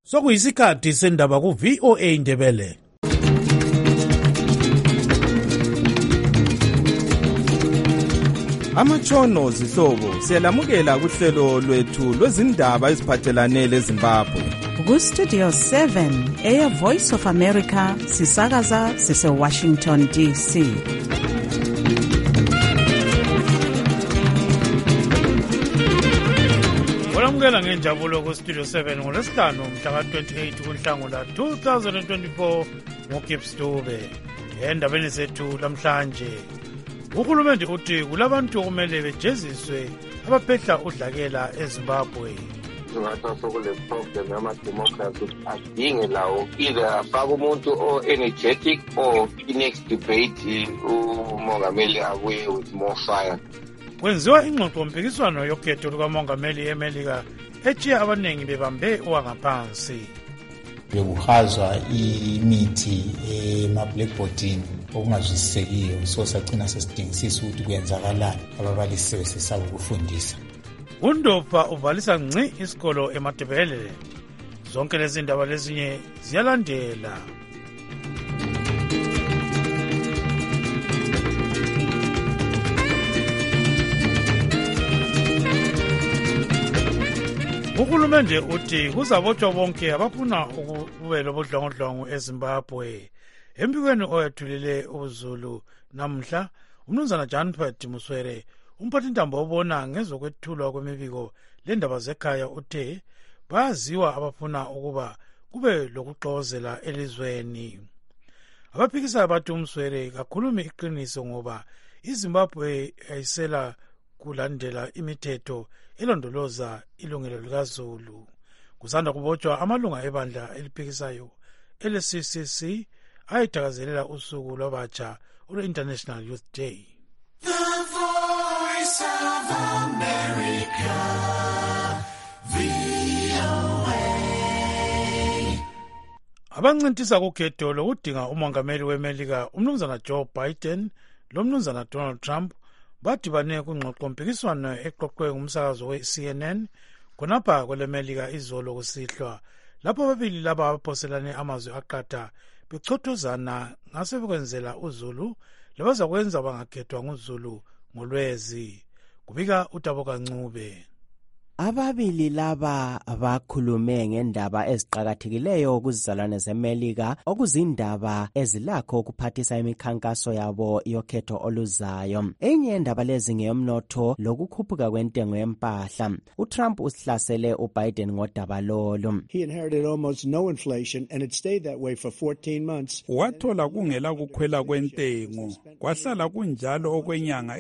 Sokuyisikhathi sendaba ku VOA Ndebele. Amatshono zihlobo siyalamukela kuhlelo lwethu lwezindaba eziphathelane leZimbabwe. Ku Studio 7 Air Voice of America sisakaza sise Washington DC. Olamukela ngenjabulo ku Studio 7 ngolesihlanu mhla ka-28 kuNhlangula 2024 ngoGibbs Dube. Endabeni zethu lamhlanje, uhulumende uthi kulabantu okumele bejeziswe abaphehla udlakela eZimbabwe. Singathi sokule problem yamademocracy adinge lawo either afake umuntu o-energetic or i-next debate umongameli abuye with more fire. Kwenziwa ingxoxo-mpikiswano yokhetho lukamongameli eMelika etshiya abaningi bebambe owangaphansi. Bekuhazwa imithi ema-blackboardini okungazwisisekiyo, so sagcina sesidingisisa ukuthi kuyenzakalani, ababalisi sebesesaba ukufundisa. UNdopha uvalisa ngci isikolo eMatebele. Zonke lezi ndaba lezinye ziyalandela. Uhulumende uthi kuzabotshwa bonke abafuna ukubela ubudlongondlongo eZimbabwe. Empikweni oyethulile uZulu namhla, umnumzana Janpert Muswere, umphathintambo obona ngezokwethulwa kwemibiko lendaba zekhaya, uthe bayaziwa abafuna ukuba kube lokuxozela elizweni. Abaphikisayo bathi uMswere kakhulumi iqiniso ngoba iZimbabwe ayisela kulandela imithetho elondoloza ilungelo likaZulu. Kusanda kubotshwa amalunga ebandla eliphikisayo ele-CCC ayithakazelela usuku lwabatsha olwe-International Youth Day. The Voice of America, VOA. Abancintisa kukhetho lokudinga umongameli weMelika umnumzana Joe Biden lomnumzana Donald Trump badibane kungxoxo-mpikiswano eqoqwe ngumsakazo we-CNN khonapha kweleMelika izolo kusihlwa, lapho ababili laba abaphoselane amazwi aqatha bechothozana ngasebekwenzela uZulu labazakwenza bangakhethwa nguZulu ngoLwezi. Kubika uTaboka Ncube. Ababili laba bakhulume ngendaba eziqakathekileyo kuzizalwane zeMelika, okuzindaba ezilakho ukuphathisa imikhankaso yabo yokhetho oluzayo. Enye yendaba lezi ngeyomnotho lokukhuphuka kwentengo yempahla. uTrump usihlasele uBiden ngodaba lolu. He inherited almost no inflation and it stayed that way for 14 months. Wathola kungela kukhwela kwentengo, kwahlala kunjalo okwenyanga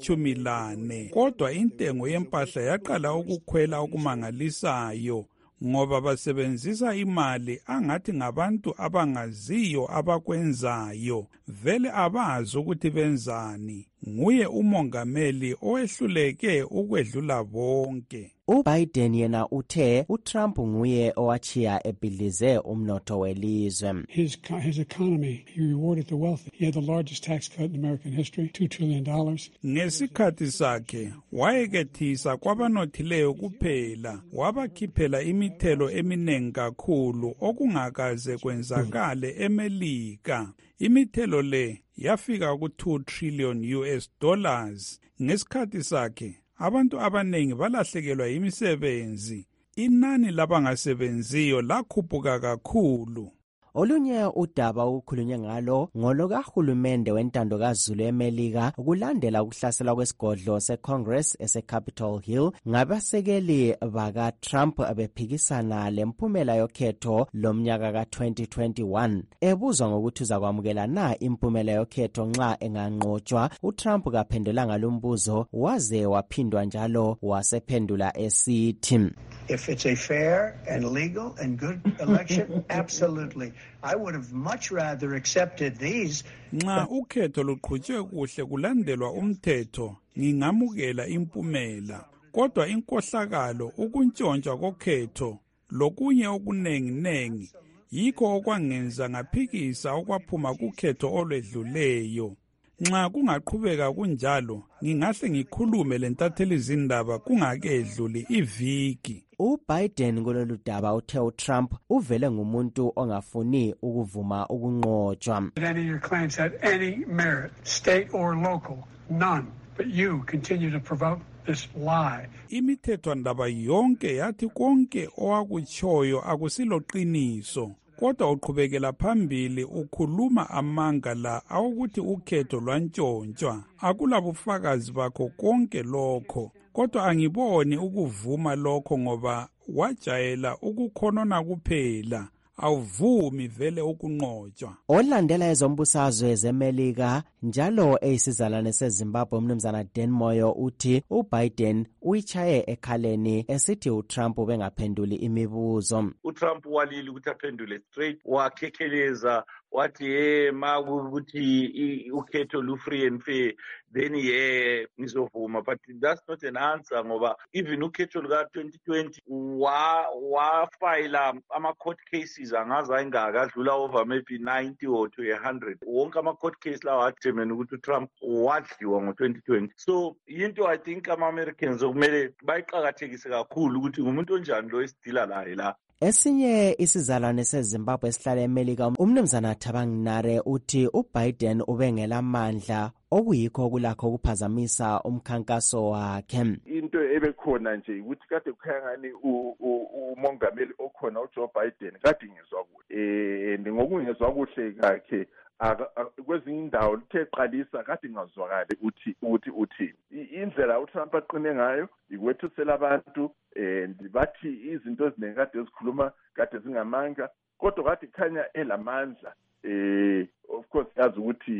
ezili-14, kodwa intengo yempahla yaqala ukukhwela okumangalisayo ngoba basebenzisa imali angathi ngabantu abangaziyo abakwenzayo, vele abazi ukuthi benzani. Nguye umongameli owehluleke ukwedlula bonke. uBiden yena uthe uTrump nguye owachiya ebhidlize umnotho welizwe. His economy, he rewarded the wealthy. He had the largest tax cut in American history, $2 trillion. Ngesikhathi sakhe wayekethisa kwabanothileyo kuphela, wabakhiphela imithelo eminingi kakhulu okungakaze kwenzakale eMelika. Imithelo le yafika ku-2 trillion US dollars. Ngesikhathi sakhe abantu abanengi balahlekelwa imisebenzi. Inani labangasebenziyo lakhuphuka kakhulu. Olunye udaba ukukhulunywe ngalo ngolokahulumende wentando kaZulu eMelika kulandela ukuhlasela kwesigodlo seCongress eseCapitol Hill ngabasekeli bakaTrump bephikisana lemphumela yokhetho lomnyaka ka-2021. Ebuzwa ngokuthi uzakwamukela na impumela yokhetho nxa enganqotshwa, uTrump kaphendulanga lumbuzo waze waphindwa njalo wasephendula esithi, If it's a fair and legal and good election, absolutely. I would have much rather accepted these. Nxa ukhetho luqhutshwe kuhle kulandelwa umthetho, ngingamukela impumela. Kodwa inkohlakalo ukuntshontshwa kokhetho lokunye okunenginengi yikho okwangenza ngaphikisa okwaphuma kukhetho olwedluleyo. Nxa kungaqhubeka kunjalo, ngingahle ngikhulume lentatheli izindaba kungakedluli iviki. uBiden kulolu daba uthe uTrump uvele ngumuntu ongafuni ukuvuma ukunqotshwa. Any of your claims had any merit, state or local, none. But you continue to provoke this lie. Imithethwandaba yonke yathi konke owakutshoyo akusiloqiniso. Kodwa uqhubekela phambili ukhuluma amanga la awukuthi ukhetho lwantshontshwa. Akulabufakazi bakho konke lokho. Kodwa angiboni ukuvuma lokho ngoba wajayela ukukhonona kuphela. Awuvumi vele ukunqotshwa. Olandela ezombusazwe zeMelika njalo eyisizalwane seZimbabwe umnumzana Dan Moyo uthi uBiden uyichaye ekhaleni esithi uTrump ubengaphenduli imibuzo. uTrump walile ukuthi aphendule straight, wakhekheleza wathi makuthi ukhetho lu free and fair, then ngizovuma. But that's not an answer ngoba even ukhetho luka 2020 wafayila ama-court cases angazi ayingaka adlula over maybe 90 or to 100. Wonke ama-court case lawa adetermine ukuthi uTrump wadliwa ngo-2020. So into I think ama-Americans okumele bayiqakathekise kakhulu ukuthi ngumuntu onjani lo esidila laye la. Esinye isizalwane seZimbabwe esihlala eMelika umnumzana Thabang Nare uthi uBiden ubengela amandla okuyikho okulakho ukuphazamisa umkhankaso wakhe. Into ebekhona nje ukuthi kade kukhangani umongameli okhona uJoe Biden kade ngizwa kuhle ngokungezwa kuhle kakhe kwezinye indawo lithe qalisa kade ngazwakali uthi indlela uTrump aqine ngayo ikwethusela abantu bathi izinto eziningi kade zikhuluma kade zingamanga kodwa kade khanya elamandla. Of course yazi ukuthi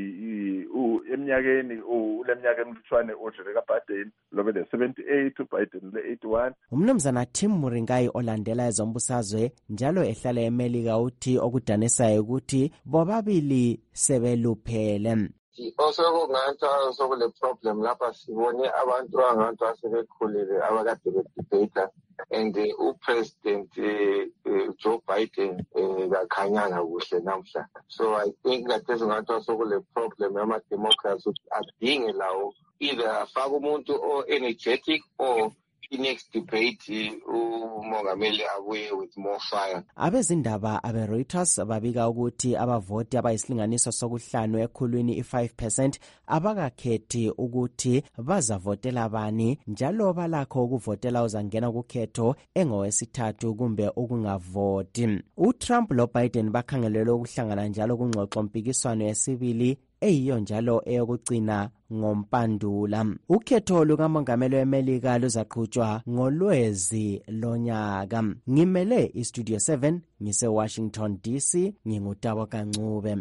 eminyakeni lemnyaka emhlutshwane oJoe Biden lobe le 78 uBiden le 81. Umnumzana Tim Muringai olandela ezombusazwe njalo ehlala eMelika uthi okudanisayo ukuthi bobabili sebeluphele. Osokungathi sokule problem lapha sibone abantu angathi asebekhulile abakade bedebate and upresident Joe Biden kakhanyanga kuhle namhla. So I think that ezingathi sokule problem ama-Democrats adinge lawo either afake umuntu o-energetic or next debate umongameli abuye with more fire. Abezindaba abe-Reuters babika ukuthi abavoti abayisilinganiso sokuhlanu ekhulwini 5% abakakhethi ukuthi bazavotela bani njalo balakho ukuvotela uzangena kukhetho engowesithathu kumbe ukungavoti. uTrump loBiden bakhangelelwe ukuhlangana njalo kungxoxo mpikiswano yesibili eyiyo njalo eyokugcina ngoMpandula. Ukhetho lukamongameli weMelika luzaqhutshwa ngoLwezi lonyaka. Ngimele iStudio 7 ngise-Washington DC, ngingutabo Kancube.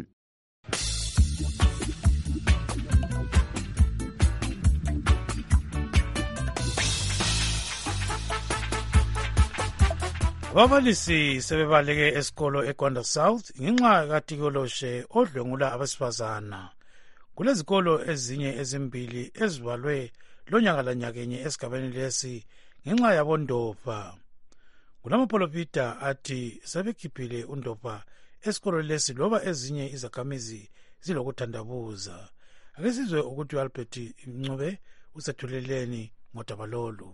Ababalisi sebebaleke esikolo eGwanda South ngenxa kaTikoloshe odlwengula abesifazana. Kulezikolo ezinye ezimbili ezibalwe lonyaka lanyakenye esigabeni lesi ngenxa yabondopha. Kulamapolopita athi sebekhiphile undopha esikolo lesi loba ezinye izakhamizi zilokuthandabuza. Ake sizwe ukuthi uAlbert Ncube usethuleleni ngodaba lolu.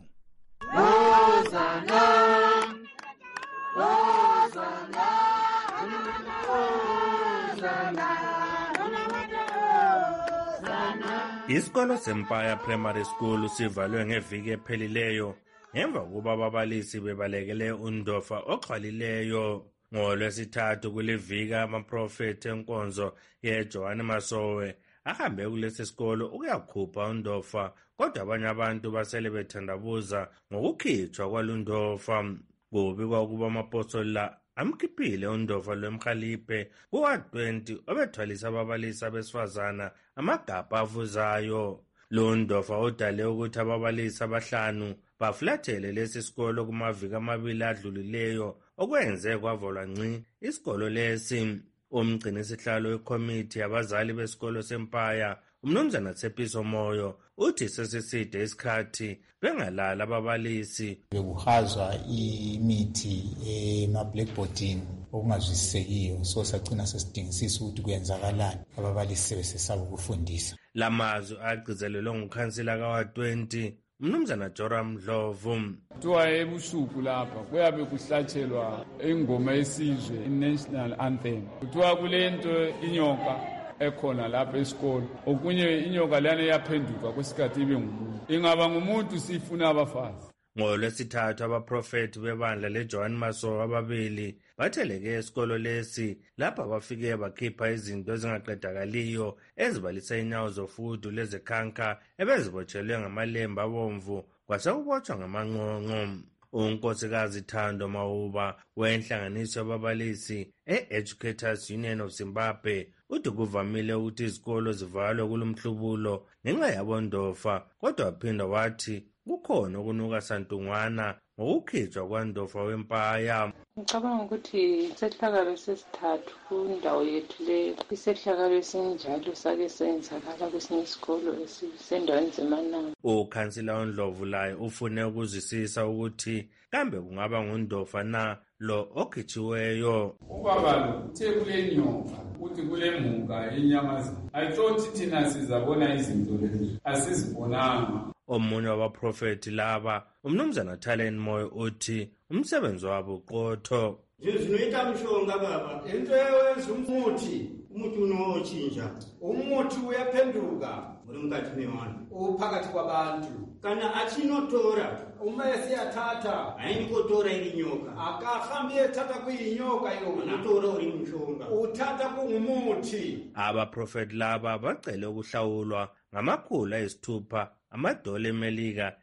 Isikolo seMpaya Primary School sivalwe ngeviki ephelileyo ngemva kuba ababalisi bebalekele undopha oxhwalileyo. NgoLwesithathu kulivika amaprofeti enkonzo yeJohane Masowe ahambe kulesi sikolo ukuyakhupha undopha, kodwa abanye abantu basele bethandabuza ngokukhitshwa kwalundopha. Kubikwa ukuba amapostoli la amkhiphile undopha lwemkhaliphe kuwa-20 obethwalisa ababalisi abesifazana amagabha avuzayo. Lo ndopha udale ukuthi ababalisi abahlanu bafulathele lesi sikolo kumaviki amabili adlulileyo okwenze kwavolwa ngci isikolo lesi. Umgcinisihlalo wekomiti yabazali besikolo seMpaya umnumzana Tshepiso Moyo uthi sesiside isikhathi bengalala ababalisi. Bekuhazwa imithi ema-blackboardini okungazwisisekiyo, so sagcina sesidingisisa ukuthi kuyenzakalani, ababalisi sebesesaba ukufundisa. Lamazwi agcizelelwe ngukhansila kawa-20 umnumzana Joram Ndlovu. Kuthiwa ebusuku lapha kuyabe kuhlatshelwa ingoma yesizwe, i-national anthem. Kuthiwa kulento inyoka ekhona lapha esikolo, okunye inyoka lana yaphenduka kwesikhathi ibe ngumuntu. Ingaba ngumuntu sifuna abafazi. NgoLwesithathu abaprofeti bebandla leJohn Maso ababili batheleke esikolo lesi lapha bafike bakhipha izinto ezingaqedakaliyo ezibalisa inyawo zofudu lezekhanka ebezibotshelwe ngamalemba abomvu kwasekubotshwa ngamanqonqo. uNkosikazi Thando Mauba wenhlanganiso yababalisi e-Educators Union of Zimbabwe uthi kuvamile ukuthi izikolo zivalwe kulomhlubulo ngenxa yabondofa, kodwa waphinda wathi kukhona ukunuka santungwana ngokukhitshwa kwandofa wempaya. Ngicabanga ukuthi isehlakalo sesithathu kundawo yethu le, isehlakalo esinjalo sake senzakala kwesinye isikolo esisendaweni zeMananga. Ukhansila uNdlovu laye ufune ukuzwisisa ukuthi kambe kungaba ngundofa na lo okhitshiweyo. Ubaba lo uthe kule nyoka uthi kule muka enyamazana. Ayithothi thina sizabona izinto lezi, asizibonanga. Omunye wabaprofeti laba umnumzana Talent Moyo uthi umsebenzi wabo uqotho. Zinoita mshonga baba, into eyenza umuthi unotshintsha. Umuthi uyaphenduka muri mukati mevanhu, uphakathi kwabantu. Kana achinotora uma esiyathatha ayinikotora ili nyoka, akahambi ethatha kuyinyoka yona, unotora uri mshonga, uthatha kungumuthi. Abaprofeti laba bacele ukuhlawulwa $600 amadola eMelika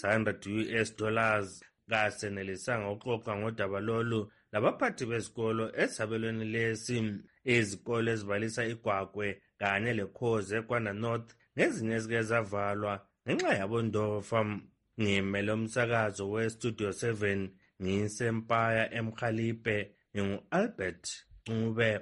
$600 kasenelisanga uxoxa ngodaba lolu labaphathi bezikolo esabelweni lesi. Izikolo ezibalisa iGwagwe kanye leKhoze eKwanda North ngezinye ezike zavalwa ngenxa yabondofa. Ngimele umsakazo weStudio 7 ngisempaya eMkhalipe ngingu-Albert Ncube.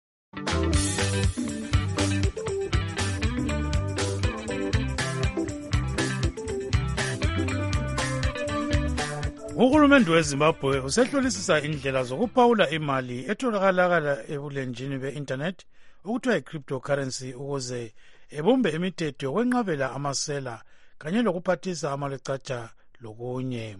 Uhulumende weZimbabwe usehlolisisa indlela zokuphawula imali etholakala ebulenjini be-internet okuthiwa yi-cryptocurrency ukuze ebumbe imithetho yokwenqabela amasela kanye lokuphathisa amalecatsha lokunye.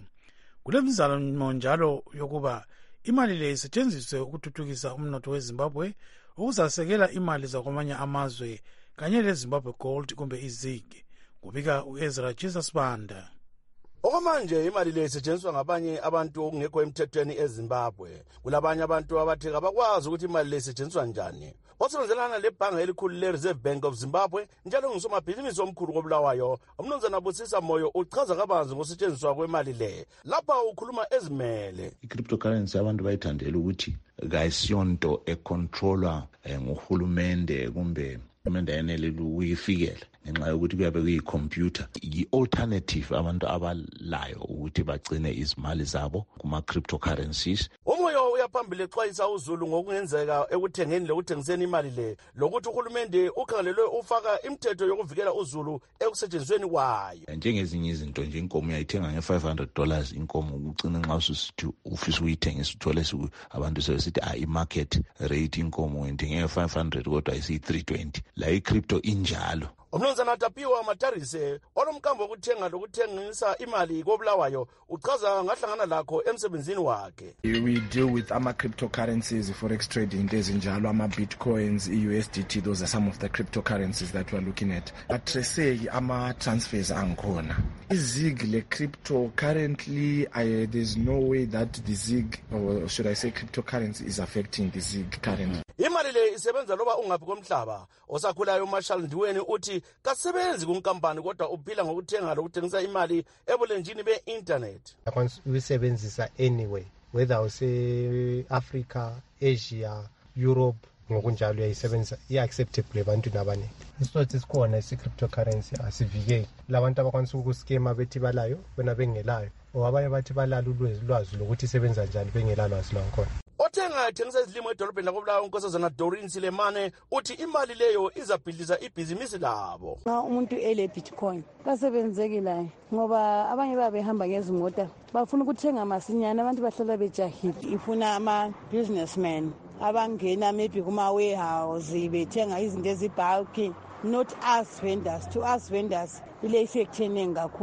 Kulemizamo njalo yokuba imali le isetshenziswe ukuthuthukisa umnotho weZimbabwe ukuzasekela imali zakwamanye amazwe kanye leZimbabwe Gold kumbe iZig. Kubika uEzra Jesus Banda. Okwamanje imali le isetshenziswa ngabanye abantu okungekho emthethweni eZimbabwe. Kulabanye abantu abathi abakwazi ukuthi imali le isetshenziswa njani. Osebenzelana lebhange elikhulu leReserve Bank of Zimbabwe njalo ngusomabhizinisi omkhulu koBulawayo, umnumzana Busisa Moyo uchaza kabanzi ngokusetshenziswa kwemali le. Lapha ukhuluma ezimele. I-cryptocurrency abantu bayithandela ukuthi kayisiyonto econtrolwa nguhulumende kumbe uhulumende ayenele ukuyifikela ngenxa yokuthi kuyabe kuyikhompyutha. Yi-alternative abantu abalayo ukuthi bagcine izimali zabo kuma-cryptocurrencies. Umoyo uyaphambili exwayisa uzulu ngokungenzeka ekuthengeni lokuthengiseni imali le, lokuthi uhulumende ukhangelelwe ufaka imithetho yokuvikela uzulu ekusetshenzisweni kwayo. Njengezinye izinto nje inkomo uyayithenga nge-$500 inkomo, ucina nxa ususithi ufisa ukuyithengisa uthole abantu sebesithi i-market rate inkomo uyithenge nge-500 kodwa isiyi-320. La i-crypto injalo. Umnumzana Tapiwa Matarise olomkambo wokuthenga lokuthengisa imali koBulawayo uchaza ngahlangana lakho emsebenzini wakhe. We deal with cryptocurrencies, forex trading, ezinjalo ama-bitcoins, i-USDT. Those are some of the cryptocurrencies that we are looking at. Addressing ama-transfers angikhona. I-ZIG le-crypto currently, there's no way that the ZIG, or should I say cryptocurrency, is affecting the ZIG currently. Imali le isebenza loba ungaphi komhlaba. Osakhulayo uMarshall Ndiweni uthi kasebenzi kunkampani kodwa uphila ngokuthenga lokuthengisa imali ebulenjini be-internet. Uyisebenzisa anyway, whether use Africa, Asia, Europe, ngokunjalo uyayisebenzisa, i-acceptable ebantwini abaningi. Isizathu esikhona isi-cryptocurrency asivikeli labantu abakwanisa ukuskema bethi balayo wena bengelayo, or abanye bathi balala ulwazi lokuthi isebenza njani bengela lwazi lwakhona. Othenga ethengisa izilimo edolobheni lakoBulawayo uNkosazana Doreen Silemane uthi imali leyo izabhidliza ibhizinisi labo. Umuntu ele Bitcoin kasebenzekile ngoba abanye babehamba ngezimota bafuna ukuthenga masinyana, abantu bahlala bejahile. Ifuna ama-businessmen abangena maybe kuma-warehouse bethenga izinto ezibulky, not us vendors. To us vendors ile effect eningi kakhulu.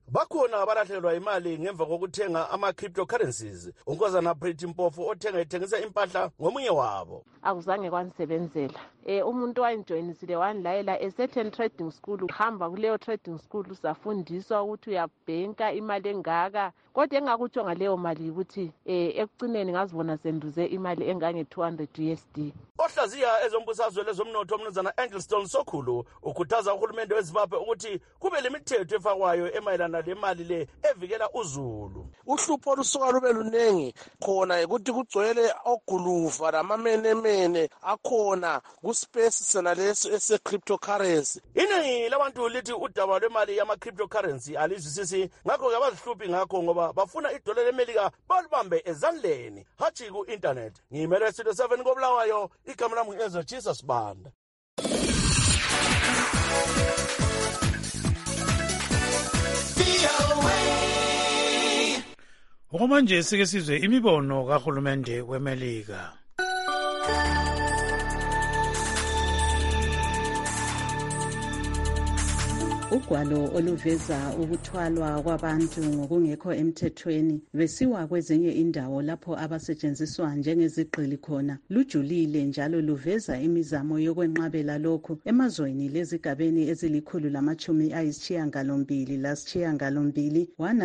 bakhona abalahlelwa imali ngemva kokuthenga ama-cryptocurrencies. Unkosana Pretty Mpofu ethengisa impahla ngomunye wabo. Akuzange kwanisebenzela. Umuntu wayinjoyinisile wanilayela certain trading school, uhamba kuleyo trading school usafundiswa ukuthi uyabhenka imali engaka, kodwa engakutsho ngaleyo mali ukuthi ekucineni ngazibona senduze imali engange-200 USD. Ohlaziya ezombusazwe lezomnotho umnumzana Anglestone Sokhulu ukhuthaza uhulumende weZimbabwe ukuthi kube lemithetho efakwayo emayelana lemali le evikela uzulu. Uhlupho lusuka lube lunengi khona ukuthi kugcwele oguluva lamamenemene akhona kuspace sena leso ese-cryptocurrency. Iningi labantu lithi udaba lwemali yama-cryptocurrency alizwisisi, ngakho-ke abazihluphi ngakho ngoba bafuna idola lemelika balibambe ezandleni hatshi ku-internet. Ngiyimele Studio 7 koBulawayo, igama lami ngu-Ezra Jesus Banda. Okwamanje sike sizwe imibono kahulumende weMelika. Ugwalo oluveza ukuthwalwa kwabantu ngokungekho emthethweni besiwa kwezinye indawo lapho abasetshenziswa njengezigqili khona lujulile njalo luveza imizamo yokwenqabela lokhu emazweni lezigabeni ezili-188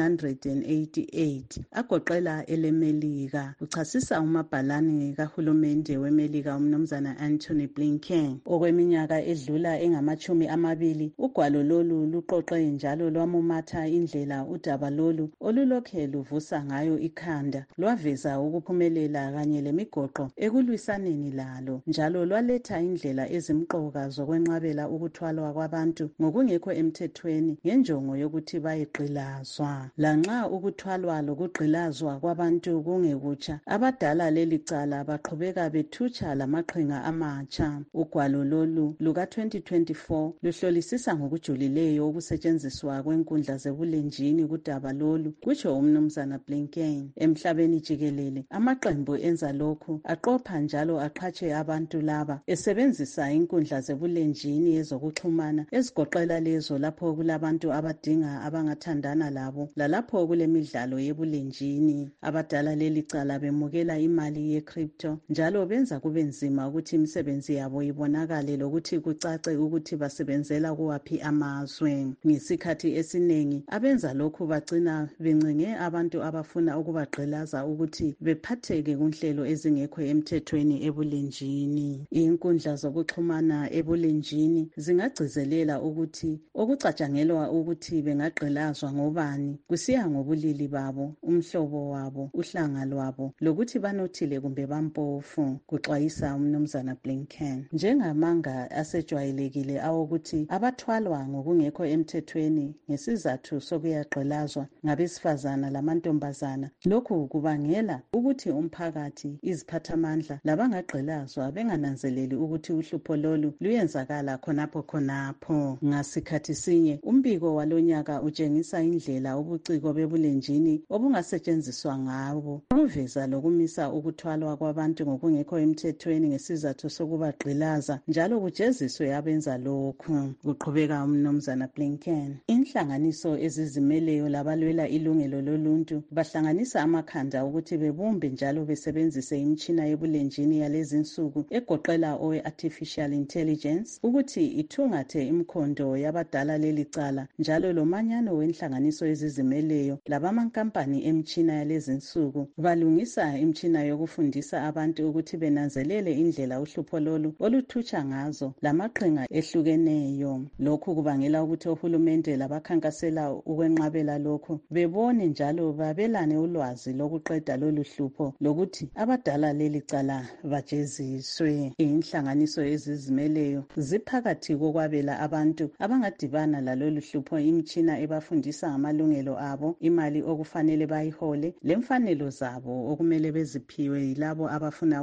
188 agoqela elemelika. Uchasisa umabhalane kahulumende weMelika umnumzana Anthony Blinken. Okweminyaka edlula engama-20 ugwalo lolu luqoqe njalo lwamumatha indlela udaba lolu olulokhe luvusa ngayo ikhanda, lwaveza ukuphumelela kanye lemigoqo ekulwisaneni lalo, njalo lwaletha indlela ezimqoka zokwenqabela ukuthwalwa kwabantu ngokungekho emthethweni ngenjongo yokuthi bayigqilazwa. Lanxa ukuthwalwa lokugqilazwa kwabantu kungekutsha, abadala leli cala baqhubeka bethutsha lamaqhinga amatsha. Ugwalo lolu luka-2024 luhlolisisa ngokujulileyo ukusetshenziswa kwenkundla zebulenjini kudaba lolu, kutsho umnumzana Blinken. Emhlabeni jikelele amaqembu enza lokhu, aqopha njalo aqhatshe abantu laba esebenzisa inkundla zebulenjini ezokuxhumana ezigoqela lezo lapho kulabantu abadinga abangathandana labo lalapho kulemidlalo yebulenjini. Abadala leli cala bemukela imali ye-crypto njalo benza kube nzima ukuthi imisebenzi yabo ibonakale lokuthi kucace ukuthi basebenzela kuwaphi amazwe. Ngesikhathi esiningi abenza lokhu bagcina bencinge abantu abafuna ukubagqilaza ukuthi bephatheke kunhlelo ezingekho emthethweni ebulenjini. Inkundla zokuxhumana ebulenjini zingagcizelela ukuthi okucatshangelwa ukuthi bengagqilazwa ngobani kusiya ngobulili babo, umhlobo wabo, uhlanga lwabo lokuthi banothile kumbe bampofu, kuxwayisa umnumzana Blinken. Njengamanga asejwayelekile awokuthi abathwalwa ngokungekho emthethweni ngesizathu sokuyagqilazwa ngabesifazana lamantombazana, lokhu kubangela ukuthi umphakathi, iziphathamandla labangagqilazwa bengananzeleli ukuthi uhlupho lolu luyenzakala khonapho. Ngasikhathi sinye umbiko walonyaka utshengisa indlela ubuciko bebulenjini obungasetshenziswa ngabo ukuveza lokumisa ukuthwalwa kwabantu ngokungekho emthethweni ngesizathu sokubagqilaza, njalo kujeziswe abenza lokhu. Kuqhubeka umnumzana Blinken. Inhlanganiso ezizimeleyo labalwela ilungelo loluntu bahlanganisa amakhanda ukuthi bebumbe njalo besebenzise imitshina yebulenjini yalezinsuku egoqela owe-artificial intelligence ukuthi ithungathe imkhondo yabadala leli cala, njalo lomanyano wenhlanganiso ezizimeleyo labamankampani emtshina yalezinsuku balungisa imtshina yokufundisa abantu ukuthi benanzelele indlela uhlupho lolu oluthutsha ngazo lamaqhinga ehlukeneyo. Lokhu kubangela ukuthi ohulumende labakhankasela ukwenqabela lokhu bebone njalo babelane ulwazi lokuqeda lolu hlupho lokuthi abadala leli cala bajeziswe. Inhlanganiso ezizimeleyo ziphakathi kokwabela abantu abangadibana lalolu hlupho imitshina ebafundisa ngamalungelo abo, imali okufanele bayihole, lemfanelo zabo okumele beziphiwe yilabo abafuna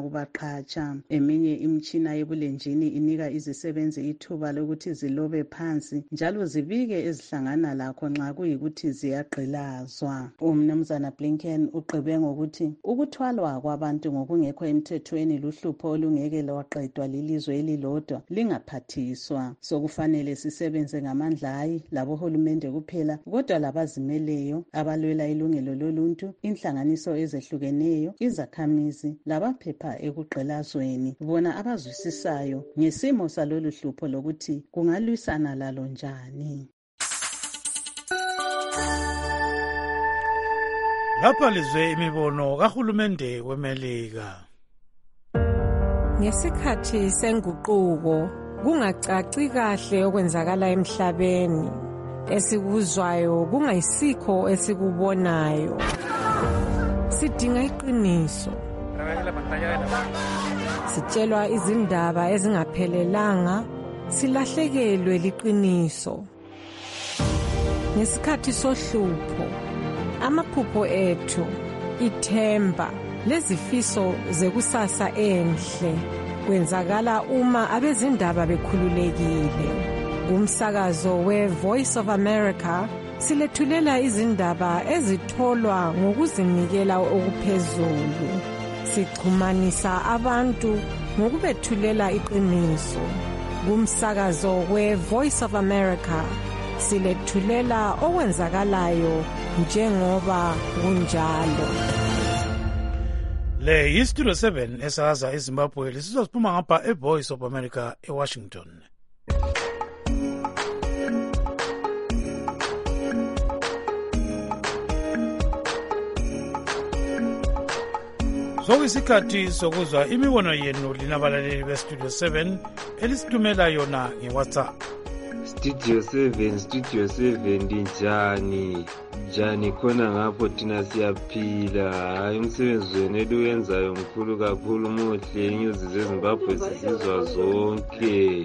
ukubaqhatsha. Eminye imitshina yebulenjini inika izisebenzi ithuba lokuthi zilobe phansi njalo njalo zibike ezihlangana lakho nxa kuyikuthi ziyagqilazwa. Umnumzana Blinken ugqibe ngokuthi ukuthwalwa kwabantu ngokungekho emthethweni luhlupho olungeke lwaqedwa lilizwe elilodwa lingaphathiswa. Sokufanele sisebenze ngamandla hayi labohulumende kuphela kodwa labazimeleyo abalwela ilungelo loluntu, inhlanganiso ezehlukeneyo, izakhamizi labaphepha ekugqilazweni, bona abazwisisayo ngesimo salolu hlupho lokuthi kungalwisana lalo njani. Lapha lizwe imibono kahulumende weMelika. Ngesikhathi senguquko kungacaci kahle okwenzakala emhlabeni, esikuzwayo kungayisikho esikubonayo. Sidinga iqiniso. Sitshelwa izindaba ezingaphelelanga, silahlekelwe liqiniso. Ngesikhathi sohlupho, amaphupho ethu, ithemba lezifiso zekusasa enhle kwenzakala uma abezindaba bekhululekile. Kumsakazo we-Voice of America silethulela izindaba ezitholwa ngokuzinikela okuphezulu. Sixhumanisa abantu ngokubethulela iqiniso. Kumsakazo we-Voice of America silethulela okwenzakalayo njengoba kunjalo. Le yistudio 7 esakaza eZimbabwe lisizosiphuma ngapha eVoice of America eWashington. Sokuyisikhathi sokuzwa imibono yenu linabalaleli bestudio 7 elisithumela yona ngeWhatsApp. Studio 7 njani khona ngapho thina siyaphila. Hayi umsebenzi wenu eliwenzayo mkhulu kakhulu muhle. Inyuzi zeZimbabwe sizizwa zonke.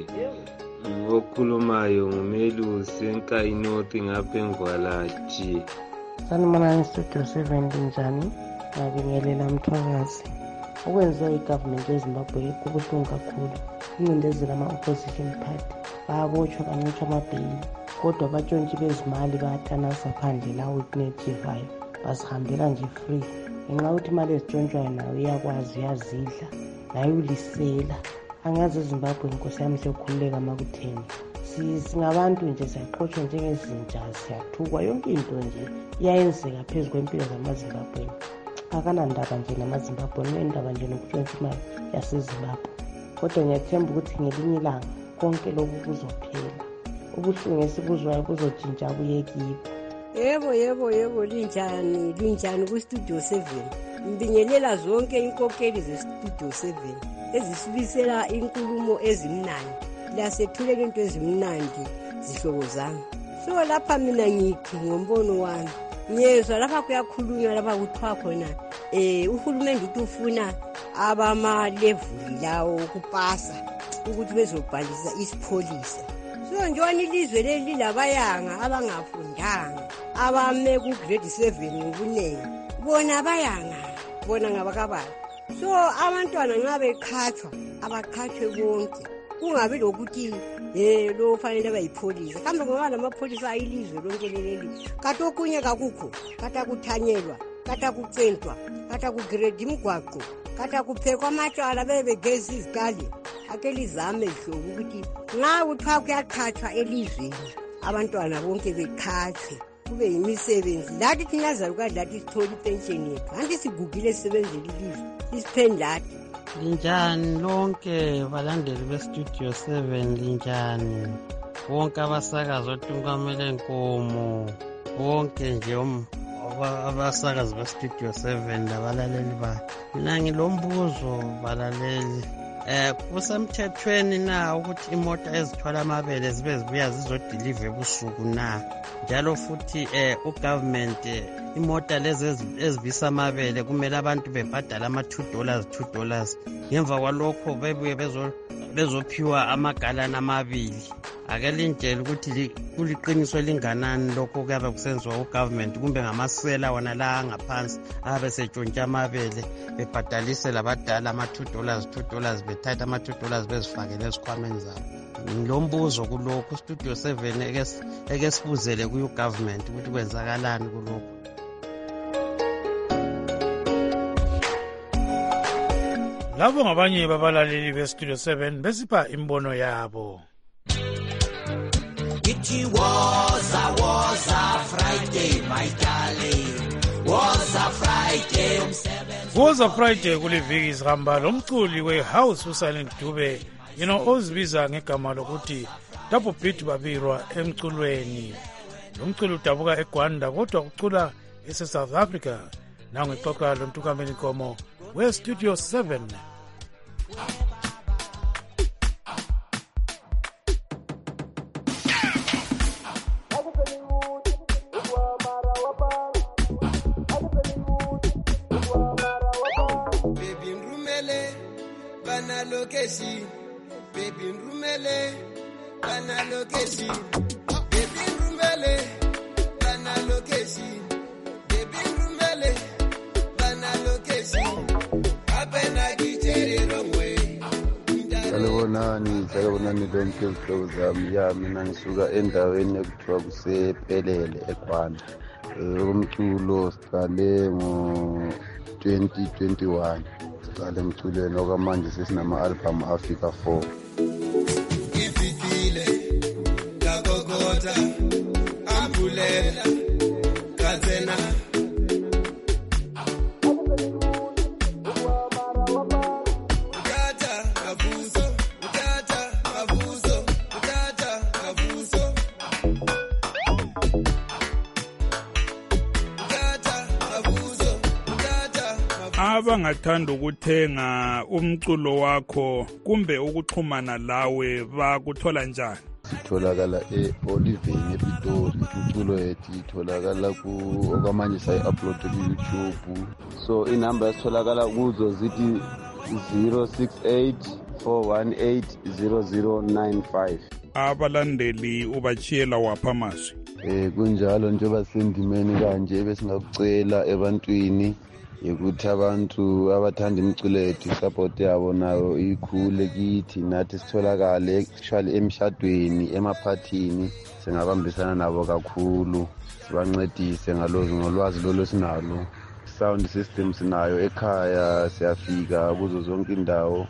Okhulumayo nguMelusi eNkayinothi ngapha eNgwalaji. Sanibonani Studio 7 njani? Ngabingelela Mthwakazi. Okwenziwa igovernment yeZimbabwe kubuhlungu kakhulu. Incindezela ama-opposition party bayabotshwa bancitshwa amabheyili, kodwa abatshontshe bezimali bayatanasa phandle la wikunejivayo bazihambela nje free. Ngenxa ukuthi imali ezitshontshwayo nayo iyakwazi uyazidla nayo ulisela. Angazi eZimbabwe inkosi yami sekhululeka makutheni. Singabantu nje siyaqotshwa njengezinja, siyathukwa, yonke into nje iyayenzeka phezu kwempilo zamaZimbabweni. Akanandaba nje namaZimbabweni, unendaba nje nokutshontsha imali yaseZimbabwe. Kodwa ngiyathemba ukuthi ngelinye ilanga konke lokhu kuzophela. Ubuhlungu esibuzwayo buzotshintsha buye kibo. Yebo linjani kuStudio 7. Mbingelela zonke inkokeli zeStudio 7 ezisibisela inkulumo ezimnandi. Lasethulele into ezimnandi zihlobo zami. So lapha mina ngithi ngombono wami, ngiyezwa lapha kuyakhulunywa lapha kuthiwa khona uhulumende uthi ufuna abama-level lawo ukupasa ukuthi bezobhalisa isipholisa. So njani ilizwe leli labayanga abangafundanga abame ku-grade 7 ngobunengi, bona bayanga, bona ngabakabala. So abantwana nxa bekhatshwa abakhatshwe bonke, kungabi lokuthi lo fanele bayipholisa. Kambe ngoba lamapholisa ayilizwe lonke leli, kati okunye kakukho, kata kuthanyelwa, kata kucentwa, kata kugrade imigwaqo, kata kuphekwa amatshwala bebegeza izikali. Ake lizame hlobo ukuthi nxa kuthiwa kuyaqhatshwa elizweni abantwana bonke bekhatshwe kube yimisebenzi. Lathi thina zalukazi lathi sithola ipensheni yethu, kanti sigugile sisebenzela ilizwe lisiphendlathi. Linjani lonke balandeli beStudio 7, linjani wonke abasakazi oTungamele Nkomo, wonke nje abasakazi beStudio 7 labalaleli ba. Mina ngilombuzo balaleli, kusemthethweni na ukuthi imoto ezithwala amabele zibe zibuya zizodeliver ebusuku na? Njalo futhi ugovernment imota lezi ezivisa amabele kumele abantu bebhadala ama$2 ngemva kwalokho bebuye bezophiwa amagalani amabili. Ake lintshela ukuthi kuliqiniso linganani lokho kuyabe kusenziwa ugovernment, kumbe ngamasela wona la ngaphansi abe setshontsha amabele bebhadalise labadala ama$2 bethatha ama$2 bezifakele esikhwameni zabo. Ngilombuzo kulokho Studio 7 eke sibuzele kuyo government ukuthi kwenzakalani kulokho. Labo ngabanye babalaleli beStudio 7 besipha imbono yabo. It was a Friday, my darling. Was a Friday kuliviki sihamba lomculi wehouse uSilent Dube ozibiza ngegama lokuthi Double Beat babirwa emculweni. Lomculi udabuka eGwanda kodwa ucula eSouth Africa. Nangu ixoxa loNtukameni Nkomo weStudio 7. Baby rumele bana lokeshi baby rumele bana lokeshi baby rumele bana lokeshi apena gichere rongwe Salibonani lonke izihlobo zami ya mina ngisuka endaweni ekuthiwa kusephelele eGwanda umculo siqale ngo-2021 siqale emculweni okwamanje sesinama album afika 4 ifikile ngakokota ambulela kazena abangathanda ukuthenga umculo wakho kumbe ukuxhumana lawe bakuthola njani? Sitholakala e-Oliveni ePitori. Umculo yethu itholakala okwamanje sayi-upload ku-YouTube. So inamba esitholakala kuzo zithi 068-418-0095. Abalandeli ubachiyela wapha amazwi? Kunjalo njengoba sendimeni kanje besingakucela ebantwini ukuthi abantu abathanda imculo yethu support yabo nayo ikhule kithi nathi sitholakale actually emshadweni emaphathini singabambisana nabo kakhulu sibancedise ngolwazi lolo sinalo. Sound system sinayo ekhaya siyafika kuzo zonke indawo.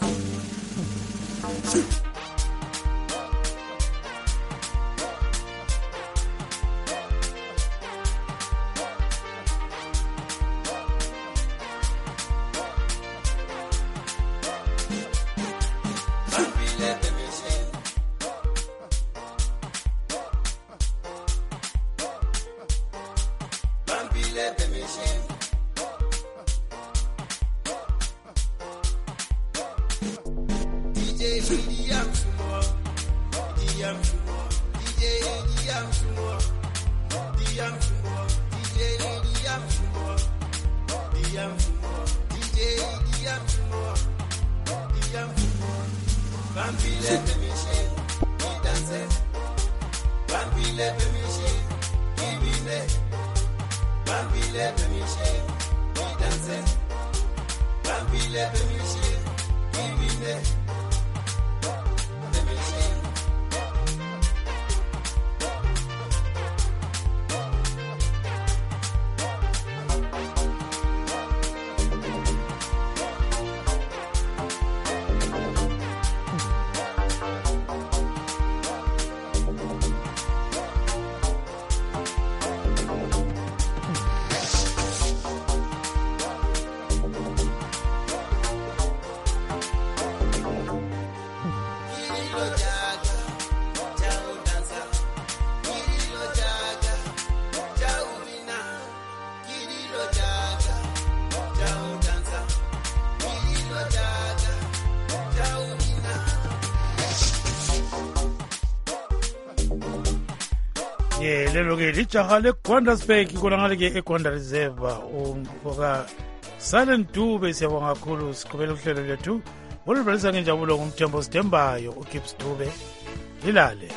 Lelo-ke lijaha leGwandasburg khonangale-ke eGwanda Reserve ngoka Silent Dube. Siyabonga kakhulu, siqhubele uhlelo lethu olubhalisa ngenjabulo ngumthembo Sidembayo uGibbs Dube. Lilale.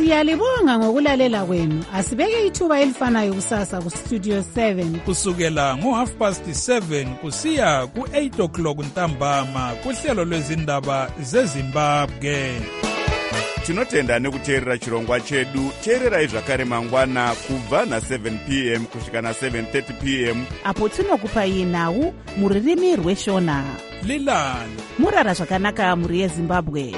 Siyalibonga ngokulalela kwenu. Asibeke ithuba elifanayo kusasa kuStudio 7 kusukela ngo7:30 kusiya ku8 ntambama kuhlelo lwezindaba zeZimbabwe. Tinotenda nekuteerera chirongwa chedu. Teererai zvakare mangwana kubva na7 p.m. kusvika na7:30 p.m. apo tinokupai nhau mururimi rweshona. Lilani murara zvakanaka muri yeZimbabwe.